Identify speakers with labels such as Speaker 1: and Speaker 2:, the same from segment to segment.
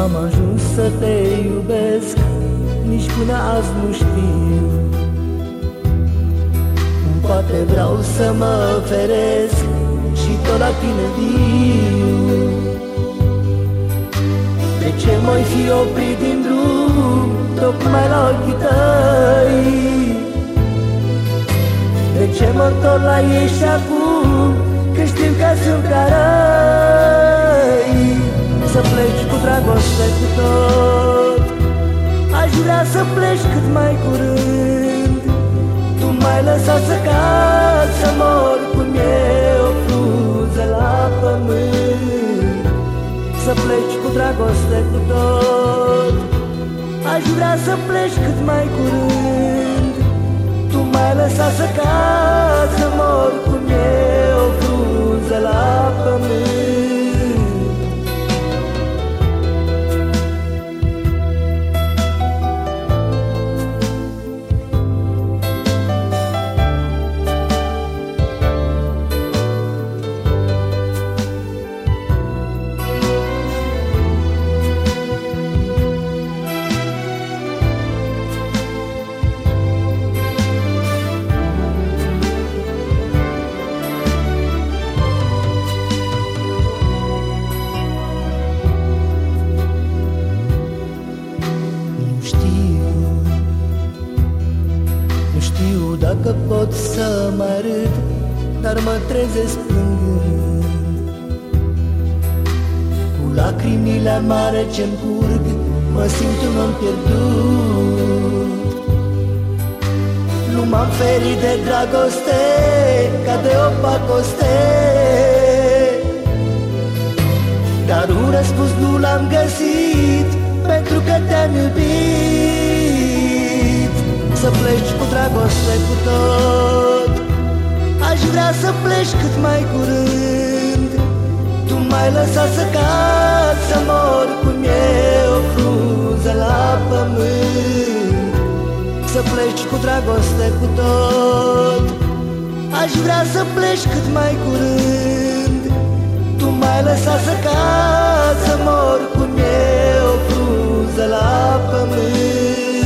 Speaker 1: am ajuns să te iubesc, nici până azi nu știu. Poate vreau să mă feresc și tot la tine viu. De ce m-ai fi oprit din drum tocmai la ochii tăi? De ce mă întorc la ei și acum, că știu că sunt ca răi? Să pleci cu dragoste cu tot, aș vrea să pleci cât mai curând. Tu m-ai lăsat să cad, să mor cum e o frunză la pământ. Să pleci cu dragoste cu tot, aș vrea să pleci cât mai curând. Tu m-ai lăsat să cad, să mor cum e o frunză la pământ. Dacă pot să mă râd, dar mă trezesc plângând, cu lacrimile amare ce-mi curg, mă simt un om pierdut. Nu m-am ferit de dragoste ca de o pacoste, dar un răspuns nu l-am găsit, pentru că te-am iubit. Să pleci cu dragoste cu tot, aș vrea să pleci cât mai curând. Tu m-ai lăsat să cad, să mor cum e o frunză la pământ. Să pleci cu dragoste cu tot, aș vrea să pleci cât mai curând. Tu m-ai lăsat să cad, să mor cum e o frunză la pământ.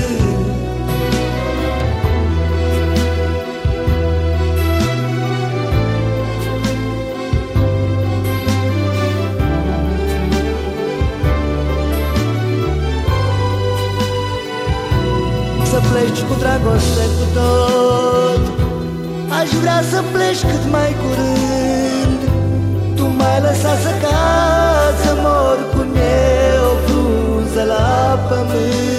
Speaker 1: Să pleci cu dragoste cu tot, aș vrea să pleci cât mai curând. Tu m-ai lăsat să cad, să mor cum e o frunză la pământ.